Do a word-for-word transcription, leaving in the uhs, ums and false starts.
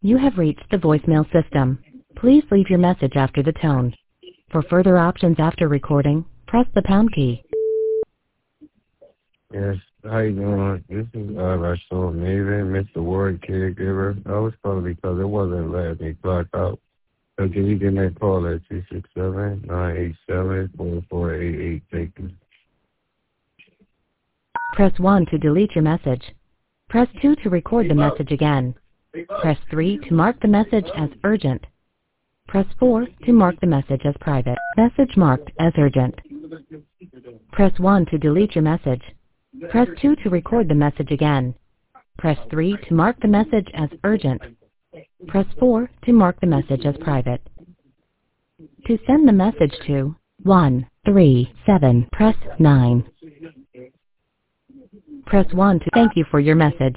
You have reached the voicemail system. Please leave your message after the tone. For further options after recording, press the pound key. Yes, how you doing? This is uh, Rachel Maven, Mister Ward caregiver. I was calling because it wasn't letting me clock out. So can you give me a call at two six seven, nine eight seven, four four eight eight? Thank you. Press one to delete your message. Press two to record the message again. Press three to mark the message as urgent. Press four to mark the message as private. Message marked as urgent. Press one to delete your message. Press two to record the message again. Press three to mark the message as urgent. Press four to mark the message as private. To send the message to one three seven, press nine. Press one to thank you for your message.